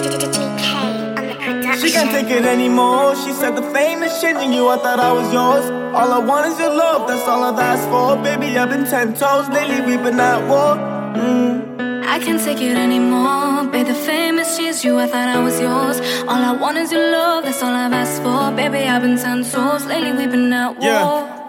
She can't take it anymore. She said the fame is changing you. I thought I was yours. All I want is your love. That's all I've asked for. Baby, I've been 10 toes. Lately we've been at war. I can't take it anymore. Babe, the fame has changed you. I thought I was yours. All I want is your love. That's all I've asked for. Baby, I've been 10 toes. Lately we've been at war.